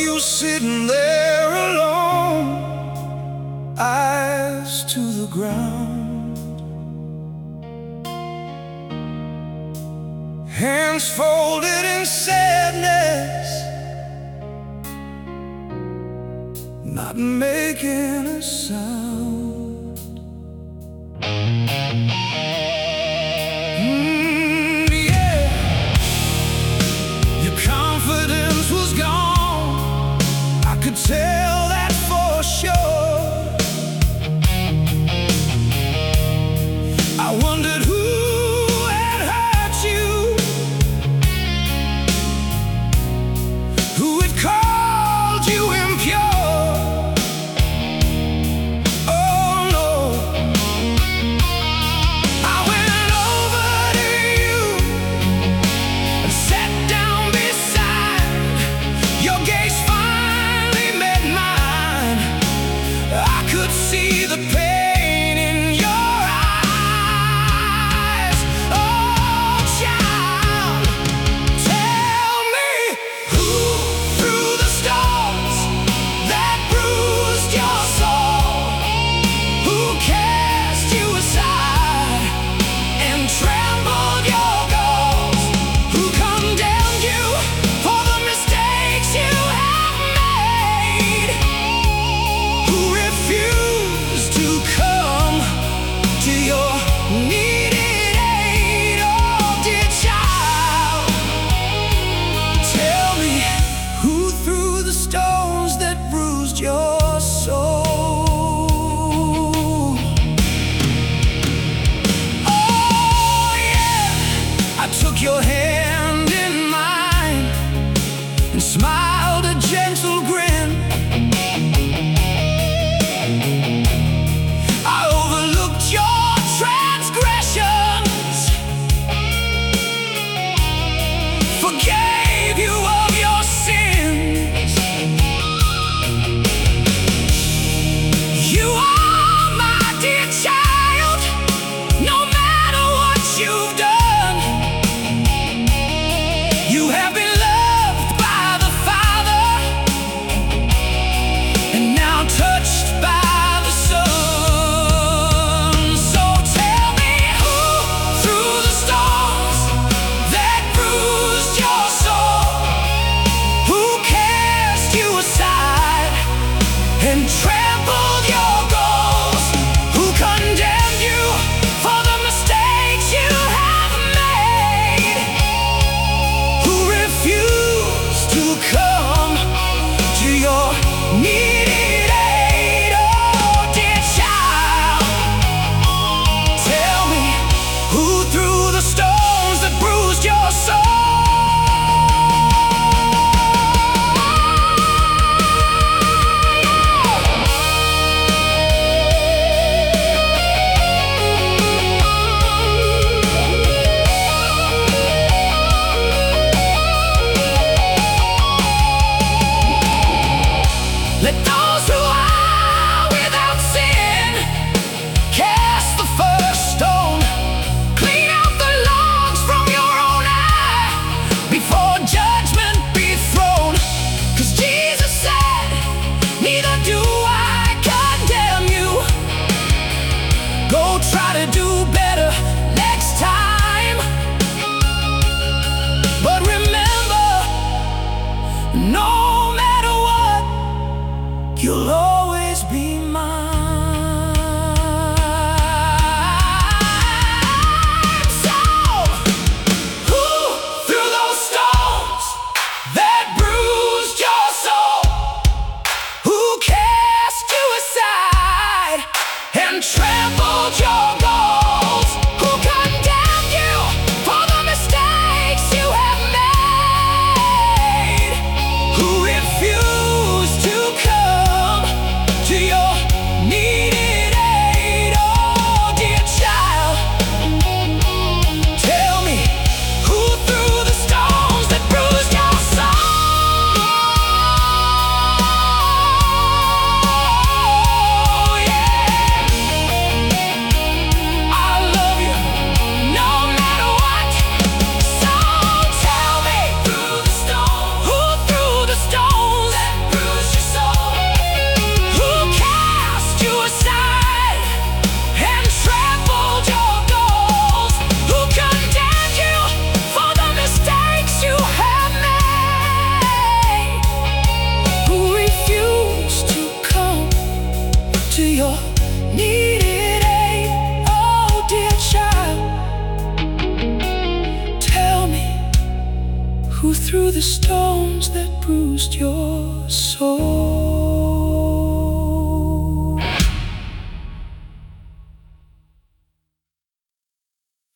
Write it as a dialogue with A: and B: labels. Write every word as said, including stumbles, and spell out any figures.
A: you sitting there alone, eyes to the ground, hands folded in sadness, not making a sound. Mm, yeah. Your confidence was gone, I could tell that for sure. I wondered who had hurt you, who had called you impure. Oh no, I went over to you and sat down beside. Your gaze finally met mine. I could see the pain in your eyes. Oh child, tell me who threw the stones that bruised your soul, who cast you aside and trampled your goals, who condemned you for the mistakes you have made, who refused to come to your needed aid. Oh dear child, tell me who threw the stones that bruised your soul. Oh yeah, I took your hand in mine and smiled a gentle grin. I overlooked your transgressions, forgave you of your sins. You are my dear child, no matter what you've done. You have been loved by the Father, and now touched by the Son. So tell me who threw the stones that bruised your soul, who cast you aside and trampled your goals, who condemned you for the mistakes you have made, who refused to come to your needed aid. Oh dear child, tell me who threw the stones that bruised your soul. Let those who are without sin cast the first stone. Clean out the logs from your own eye before judgment be thrown. 'Cause Jesus said, neither do I condemn you. Go try to do better next time. But remember, no matter what, you'll always be mine. So, who threw those stones that bruised your soul, who cast you aside and trampled your goals, who condemned you for the mistakes you have made, who refused to come who threw the stones that bruised your soul.